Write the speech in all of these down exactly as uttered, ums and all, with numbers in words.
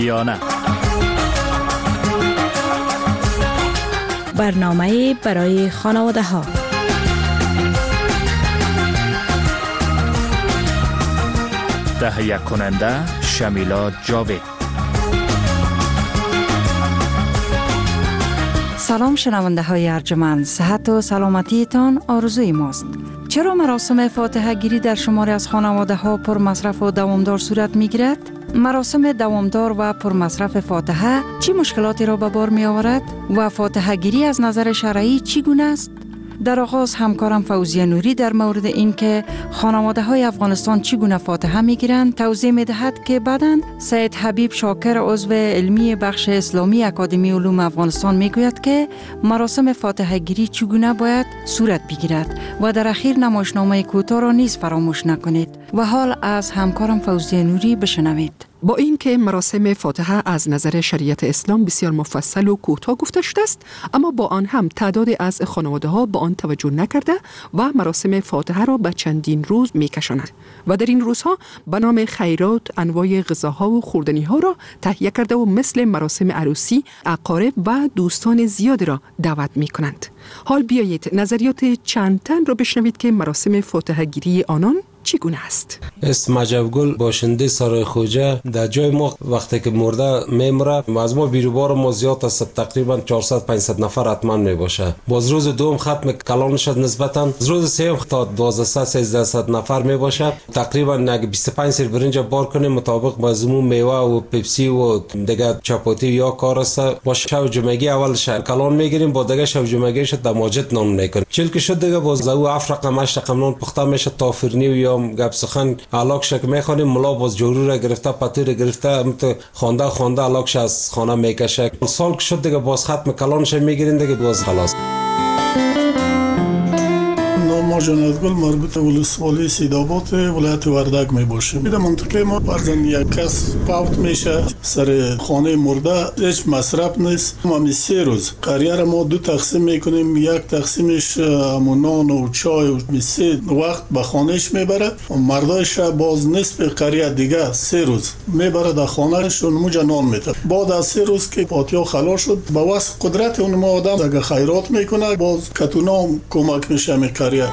یا نه. برنامه برای خانواده ها. تهیه کننده شمیلا جاوید. سلام شنونده های ارجمند، صحت و سلامتیتان آرزوی ماست. چرا مراسم فاتحه گیری در شماری از خانواده ها پر مصرف و دوامدار صورت می گیرد؟ مراسم دوامدار و پر مصرف فاتحه چی مشکلاتی را به بار می آورد و فاتحه گیری از نظر شرعی چگونه است؟ در آغاز همکارم فوزیه نوری در مورد اینکه خانواده های افغانستان چگونه فاتحه می گیرند توضیح می دهد که بعداً سید حبیب شاکر عضو علمی بخش اسلامی اکادمی علوم افغانستان می گوید که مراسم فاتحه گیری چگونه باید صورت بگیرد و در اخیر نمایشنامه کوتاه را نیز فراموش نکنید. و حال از همکارم فوزیه نوری بشنوید. با اینکه مراسم فاتحه از نظر شریعت اسلام بسیار مفصل و کوتاه گفته شده است، اما با آن هم تعداد از خانواده ها با آن توجه نکرده و مراسم فاتحه را به چندین روز میکشانند و در این روزها به نام خیرات انواع غذاها و خوردنی ها را تهیه کرده و مثل مراسم عروسی اقارب و دوستان زیاد را دعوت میکنند. حال بیایید نظریات چند تن را بشنوید که مراسم فاتحه گیری آنان چگونه است. اسم مجبگل باشنده سرای خوجه در جای ما وقتی که مرده میمره از ما بیروبار ما زیاد است، تقریبا چهارصد پانصد نفر حتما میباشه. باز روز دوم ختم کلان شد نسبتا روز سوم تا دوازده سیزده نفر میباشه. تقریبا نگ بیست و پنج سر برنج بار کنیم مطابق با زمون میوه و پپسی و دیگه چپاتی یا کار است. با شب جمعگی اول شب کلان میگیریم، با دیگه شب جمعگی شد دماجت نان میکنیم. چیل که شد دیگه باز او افرق مش رقم نان پخته میشه تا فرنی و یا گپ سخن علاق شک میخوانیم. ملا باز جورو را گرفته پتو را گرفته امت خوانده خوانده علاقش از خانه میکشه. سال که شد دیگه باز ختم کلانش میگیرین دیگه باز خلاص. ما جنازگل مربوط به ولسوالی سیدآباد ولایت وردک می باشه. در منطقه ما فرضاً یک کس فوت میشه سر خانه مرده هیچ مصرف نیست. ما سه روز قریه را ما دو تقسیم میکنیم، یک تقسیمش نان و چای و سه وقت به خانهش میبره و مردایش باز نصف قریه دیگه سه روز میبره در خانهش و نموجه نان میده. بعد از سه روز که فاتحه خلاص شد با واسه قدرت اون ما آدم اگه خیرات میکنه باز کتونا کمک میشه می قریه.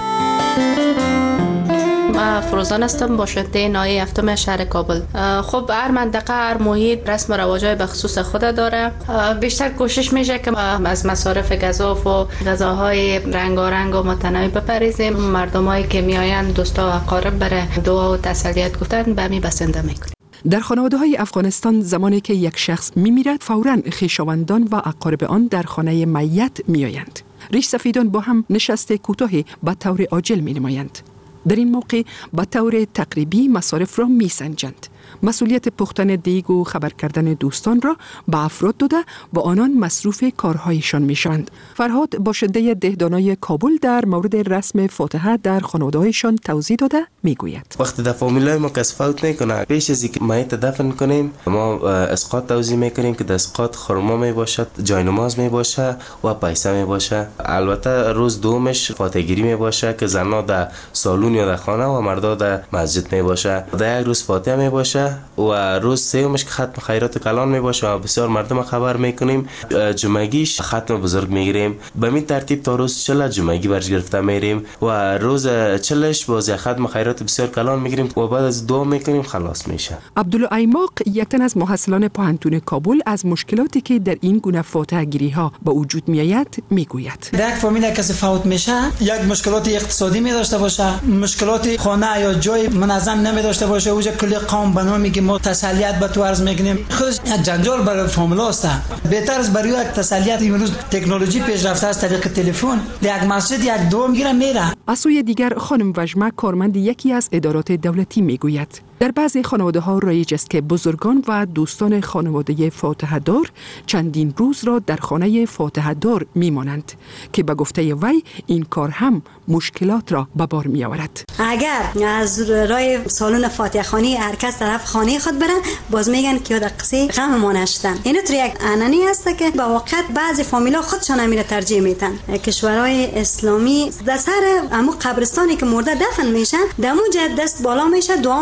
من فروزان هستم، باشنده ناحیه هفتم شهر کابل. خب هر منطقه هر محیط رسم و رواجای به خصوص خود داره. بیشتر کوشش میشه که از مصارف گزاف و غذاهای رنگارنگ و متنوع بپریزیم. مردمایی که میآیند دوستا و اقارب بره دعا و تسلیت گفتن به می بسنده میکنیم. در خانواده های افغانستان زمانی که یک شخص میمیرد فوراً خویشاوندان و اقارب آن در خانه میت میآیند. ریش سفیدان با هم نشست کوتاهی به طور عاجل می نمایند. در این موقع به طور تقریبی مصارف را می سنجند. مسئولیت پختن دیگ و خبر کردن دوستان را به افراد داده و آنان مصروف کارهایشان می شوند. فرهاد باشنده دهدانای کابل در مورد رسم فاتحه در خانواده‌هایشان توضیح داده می گوید. وقتی در فامیلای ما کس فوت میکنه پیش از اینکه میت دفن کنیم ما اسقاط توزیع میکنیم که در اسقاط خرما می باشد، جای نماز می باشه و پیسه می باشه. البته روز دومش فاتحه گیری می باشه که زنها در سالن یا در خانه و مردا در مسجد می باشه. در یک روز فاتحه می باشه و روز سومش که ختم خیرات کلان می باشه و بسیار مردم خبر میکنیم. جمعگیش ختم بزرگ میگیریم. به می ترتیب تا روز چله جمعگی برش گرفته میریم و روز چلش باز ختم خیرات بسیار کلان میگیریم و بعد از دعا میکنیم خلاص میشه. عبدالله ایماق یک تن از محصلان پوهنتون کابل از مشکلاتی که در این گونه فاتحه گیری ها به وجود میآید میگوید. در یک فامیل کسی فوت میشه یک مشکلات اقتصادی می داشته باشه، مشکلات خانه یا جای منظم نمی داشته باشه، اوجا کلی قوم بنا میگه ما تسلیت به تو عرض میکنیم. خودش یک جنجال برای فامیل است. بهتر است برای یک تسلیت امروز تکنولوژی پیشرفته از طریق تلفن یک مسجد یک دعا میگیره میره. از سوی دیگر خانم وجمه کارمند یکی از ادارات دولتی میگوید در بعضی خانواده ها رایج است که بزرگان و دوستان خانواده فاتحه دار چندین روز را در خانه فاتحه دار میمانند که به گفته وی این کار هم مشکلات را به بار می آورد. اگر از رای سالن فاتحه خانی هر کس طرف خانه خود برن باز میگن که یاد قصه غم ما نشدن. اینو تو یک انانی هست که با واقعیت بعضی فامیلا خودشان امیر ترجیح میدن. کشورهای اسلامی در سر امو قبرستانی که مرده دفن میشن دمو جد دست بالا میشه دعا میکنن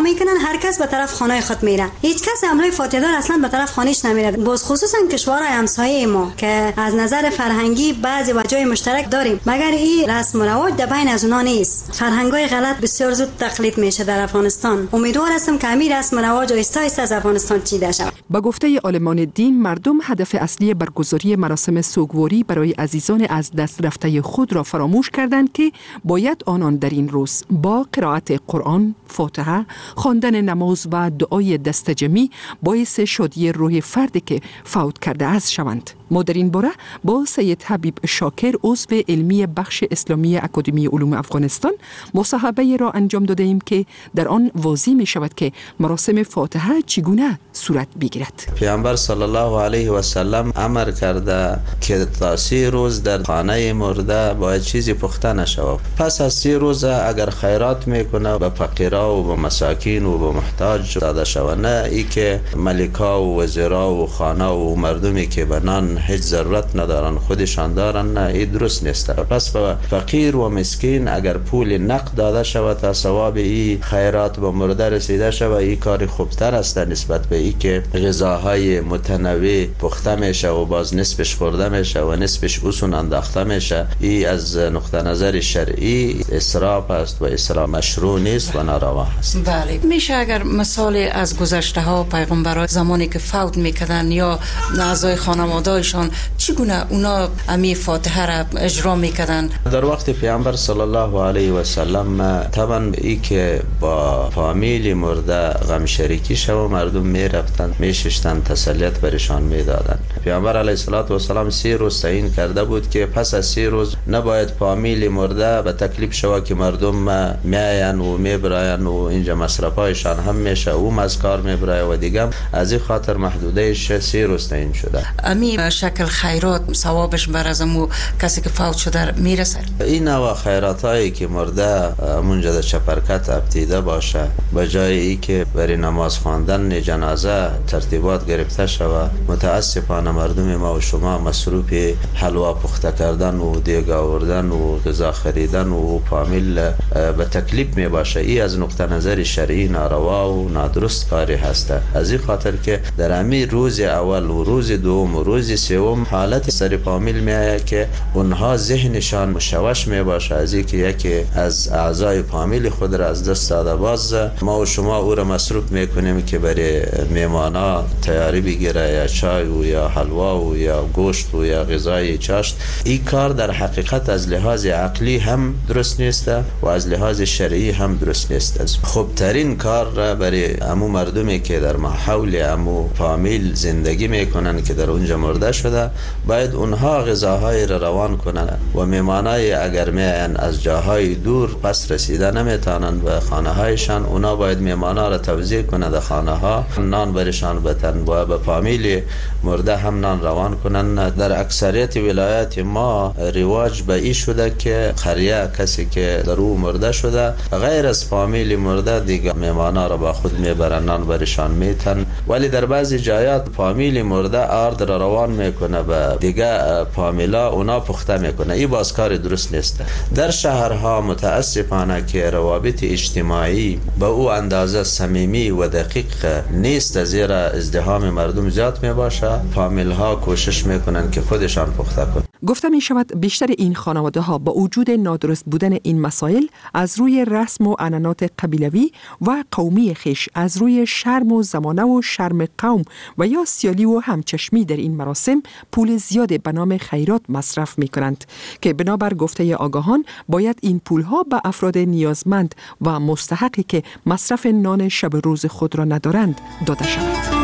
هر کس به طرف خانه خود میره. هیچ کس امرای فاتحه دار اصلا به طرف خانهش نمیره. باز خصوصا کشورهای همسایه ما که از نظر فرهنگی بعضی وجهای مشترک داریم، مگر این رسم و رواج در بین از اونها نیست. فرهنگای غلط بسیار زود تقلید میشه در افغانستان. امیدوار هستم که همین رسم و رواج آهسته آهسته از افغانستان چیده شود. با گفته عالمان دین، مردم هدف اصلی برگزاری مراسم سوگواری برای عزیزان از دست رفته خود را فراموش کردند که باید آنان در این روز با قرائت قرآن، فاتحه، خواندن نماز و دعای دستجمی باعث شادی روح فردی که فوت کرده است شوند. ما در این باره با سید حبیب شاکر، عضو علمی بخش اسلامی اکادمی علوم افغانستان، مصاحبه را انجام داده ایم که در آن واضح می شود که مراسم فاتحه چگونه صورت بگیرد. پیامبر صلی الله علیه و سلم امر کرده که تا سی روز در خانه مرده باید چیزی پخته نشود. پس از سی روز اگر خیرات میکنه به فقیرا و به مساکین و به محتاج داده شود، نه ای که ملکا و وزرا و خانه و مردمی که به نان هیچ ضرورت ندارن خودشان دارن، نه این درست نیست. پس به فقیر و مسکین اگر پول نقد داده شود تا ثواب این خیرات به مرده رسیده شود، این کار خوبتر است نسبت به ای که غذاهای متنوع پخته میشه و باز نصفش خورده میشه و نصفش اوسون انداخته میشه. این از نقطه نظر شرعی اسراف است و اسراف مشروع نیست و ناروا است. بله، میشه اگر مثال از گذشته ها پیغمبران زمانی که فوت میکردن یا اعضای خانواده‌شان چگونه اونا امی فاتحه را اجرا میکردن؟ در وقت پیامبر صلی الله علیه و سلم طبعا ای که با فامیل مرده غم شریکی شو مردم میرفتن میششتن تسلیت برشان میدادن. پیامبر علیه الصلاة و سلام سی روز تعیین کرده بود که پس از سی روز نباید فامیل مرده به تکلیف شود که مردم میاین و میبراین و اینجا مصرفایشان هم میشه و مزکار میبرای و دیگه از این خاطر محدودهش سی روز تعیین شده. امی شکل خیرات ثوابش بر از امو کسی که فوت شده میرسه؟ این نوع خیرات هایی که مرده منجا در چپرکت ابتیده باشه، به جای ای که برای نماز خواندن جنازه ترتیبات گرفته شود، متاسفانه مردم ما و شما مصروف حلوا پخته کردن و دیگ آوردن و غذا خریدن و فامیل به تکلیف می باشه. ای از نقطه نظر شرعی ناروا و نادرست کاری هست. از این خاطر که در امی روز اول و روز دوم و روز سوم حالت سر فامیل می آید که اونها ذهنشان مشوش می باشه از اینکه یکی از اعضای فامیل خود را از دست داده. باز ما و شما او را مصروف میکنیم که برای میمانا تیاری بگیره، یا چای و یا حلوا و یا گوشت و یا غذای چاشت. این کار در حقیقت از لحاظ عقلی هم درست نیست و از لحاظ شرعی هم درست نیست. خوبترین کار را برای امو مردمی که در محول امو فامیل زندگی میکنن که در اونجا مرده شده، باید اونها غذاهای را روان کنن و میمانای اگر میان از جاهای دور پس رسیده نمیتونن به خانه هایشان، اونا باید میمانا را توزیع کنند در خانه ها، نان برشان بتن و به فامیل مرده هم نان روان کنن. در اکثریت ولایات ما رواج به این شده که قریه کسی که در او مرده شده غیر از فامیل مرده دیگه میمانا را با خود میبرن، نان برشان میتن. ولی در بعضی جایات فامیل مرده آرد را روان میکنه به دیگه فامیلا، اونا پخته میکنه. این باز کار درست نیست. در شهرها متاسفانه که روابط اجتماعی به او اندازه صمیمی و دقیق نیست، زیرا ازدحام مردم زیاد می باشه. فامیل ها کوشش میکنن که خودشان پخته کنن. گفته می شود بیشتر این خانواده ها با وجود نادرست بودن این مسائل از روی رسم و عنعنات قبیلوی و قومی خیش، از روی شرم و زمانه و شرم قوم و یا سیالی و همچشمی در این مراسم پول زیاد به نام خیرات مصرف می کنند که بنابر گفته آگاهان باید این پول ها به افراد نیازمند و مستحقی که مصرف نان شب روز خود را ندارند داده شود.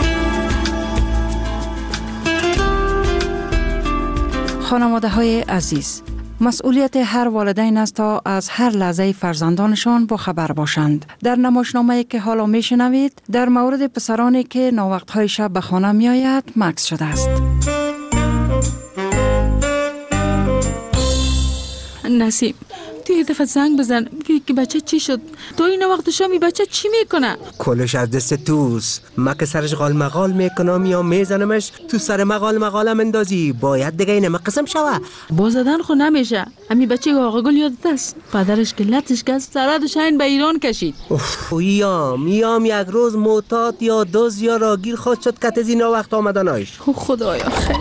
خانواده های عزیز، مسئولیت هر والدین است تا از هر لحظه فرزندانشان با خبر باشند. در نمایشنامه‌ای که حالا میشنوید در مورد پسرانی که ناوقت‌های شب به خانه میآید مکث شده است. نسیم، توی یک دفعه زنگ بزن بگی که بچه چی شد. تا این وقت شامی بچه چی میکنه؟ کلش از دست توست. ما که سرش غال مغال میکنم یا میزنمش تو سر مغال مغالم اندازی. باید دیگه اینه قسم شوه. با زدن خو نمیشه. امی بچه آقا گل یادت است؟ پدرش که لطش که سرادش این به ایران کشید. یام یام یک روز معتاد یا دوز یا راگیر خود شد که از اینا وقت آمدنایش. خدایا خیر.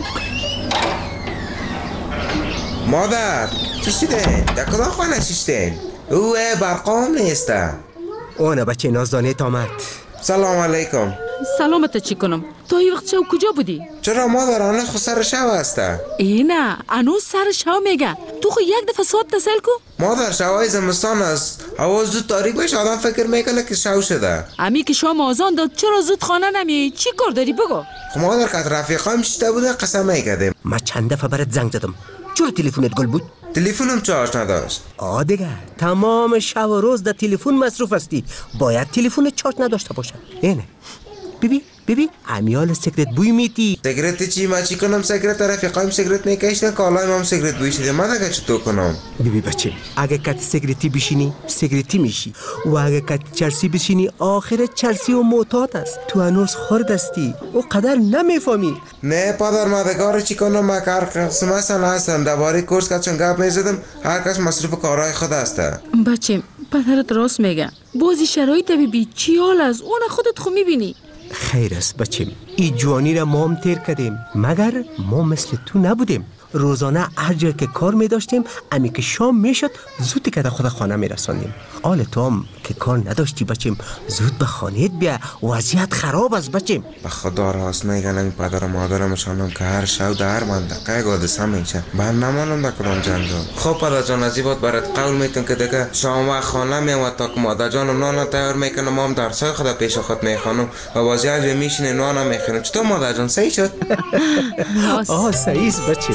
مادر چی شده؟ در کدام خانه شیشتین؟ اوه برقام نیسته. اونه بچه نازدانیت آمد. سلام علیکم. سلامت چی کنم؟ تا این وقت شو کجا بودی؟ چرا مادر هنوز خود سر شو هسته؟ ای نه هنوز سر شو میگه. تو خو یک دفعه ساعت تسل کو؟ مادر شوهای زمستان است. هوا زود تاریک بشه آدم فکر میکنه که شو شده. امی که شام آزان داد چرا زود خانه نمیایی؟ چی کار داری بگو؟ خب مادر که رفیقام شده بوده قسم میکردیم. ما چند دفعه برات زنگ زدم. چرا تلفنت گل بود؟ تلفنم چارج نداشت. آ دیگه تمام شب و روز در تلفن مصروف هستی. باید تلفن چارج نداشته باشه. اینه ببین ببین امیال سیگرت بوی میتی. سیگرت چی؟ ما چی کنم؟ سیگرت رفیقایم سیگرت میکشیدن کالای ما هم سیگرت بوی شده. من دیگه چطور کنم؟ ببین بچه اگه کت سیگرتی بشینی سیگرتی میشی و اگه کت چرسی بشینی آخر چرسی و معتاد است. تو هنوز خرد هستی او قدر نمیفهمی. نه پدر مادگار چی کنم؟ ما هر قسم هستن هستم درباره کورس که چون گپ میزدم هر کس مصروف کارهای خود هسته. بچه پدرت راست میگه. بازی شرایط ببین چی حال است. اون خودت خو میبینی. خیر است بچیم ای جوانی را ما هم تیر کردیم مگر ما مثل تو نبودیم. روزانه هر جا که کار می داشتیم امی که شام می شد زود که در خود خانه می رسانیم. آل تو هم که کار نداشتی بچیم زود به خانهت بیا. وضعیت خراب است بچیم. به خدا راست میگن این پدر و مادرم شانم که هر شب در هر منطقه گادسه میشه. من نمانم در کدام جنجال. خب پدر جان از این بات برات قول میتون که دیگه شام و خانه میومد تا که مادر جانم نان تیار میکنه ما هم درسای خود پیش خود میخوانم و بازی از میشینه نان میخوریم. چطور مادر جان صحیح شد؟ آه صحیح است بچیم.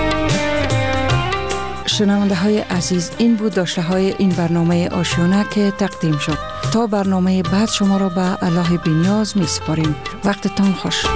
شنونده های عزیز این بود داشته های این برنامه آشیانه که تقدیم شد. تا برنامه بعد شما را به الله بینیاز می سپاریم. وقتتان خوش.